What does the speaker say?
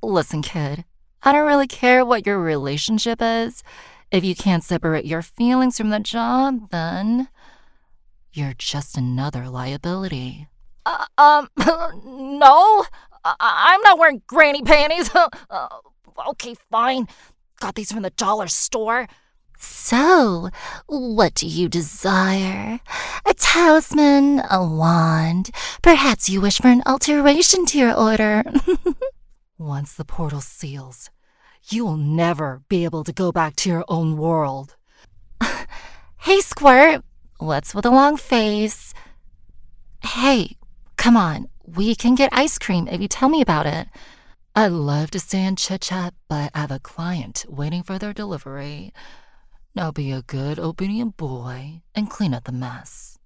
Listen, kid, I don't really care what your relationship is. If you can't separate your feelings from the job, then you're just another liability. No, I'm not wearing granny panties. Okay, fine. Got these from the dollar store. So, what do you desire? A talisman, a wand? Perhaps you wish for an alteration to your order. Once the portal seals, you will never be able to go back to your own world. Hey, Squirt, what's with the long face? Hey, come on, we can get ice cream if you tell me about it. I'd love to stay and chit-chat, but I have a client waiting for their delivery. Now be a good, obedient boy and clean up the mess.